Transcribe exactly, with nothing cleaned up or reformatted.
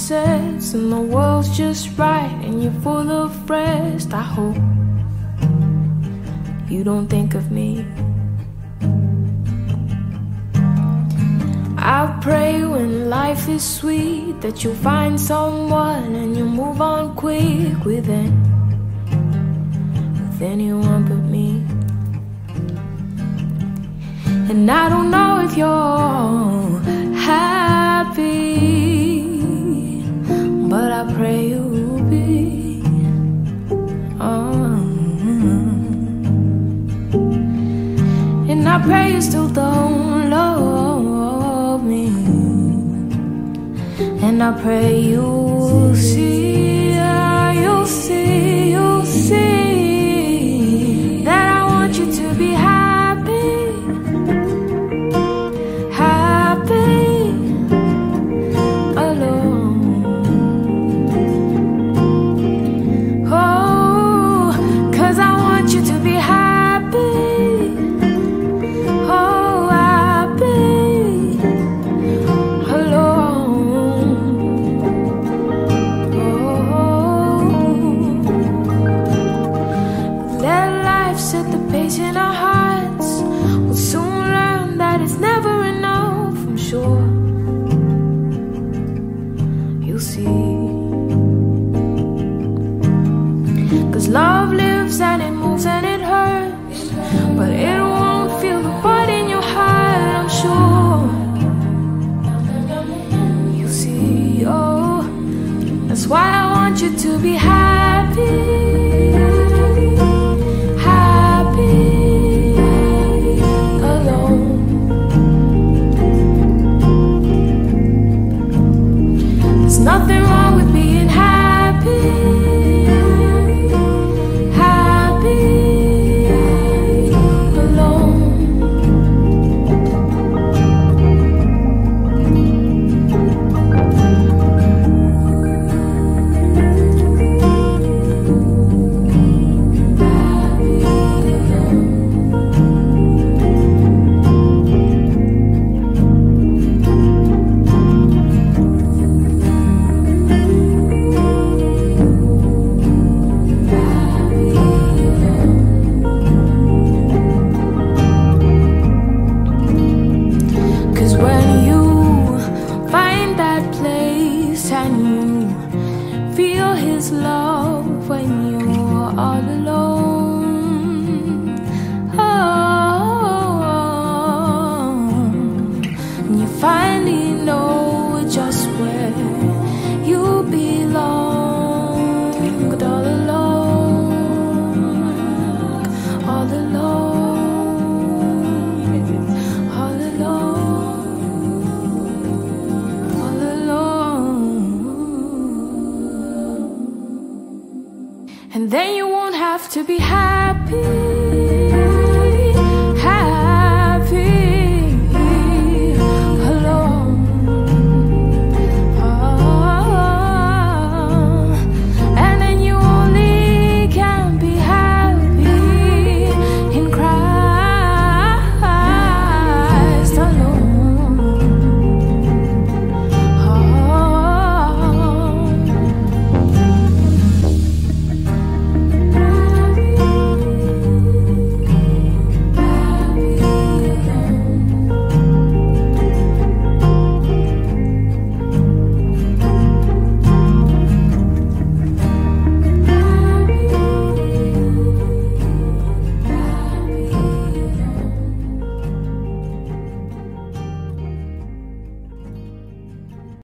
sunsets and the world's just right and you're full of rest. I hope you don't think of me. I pray when life is sweet that you'll find someone and you'll move on quick with it, with anyone but me. And I don't know if you're happy, but I pray you'll be. Oh. And I pray you still don't love me. And I pray you'll see, yeah, you'll see, you'll see that I want you to be happy, happy alone. Oh, 'cause I want you to be happy, oh, happy alone. Oh, let life set the pace in our hearts. We'll soon learn that it's never enough, I'm sure. You'll see. 'Cause love lives and it moves and it hurts, but it won't feel the bite in your heart, I'm sure. You'll see, oh, that's why I want you to be happy, happy alone. There's nothing wrong with being happy, happy alone. Feel his love when you're all alone. Oh, and you finally know just where you belong. But all alone, all alone, all alone, all alone. And then you won't have to be happy.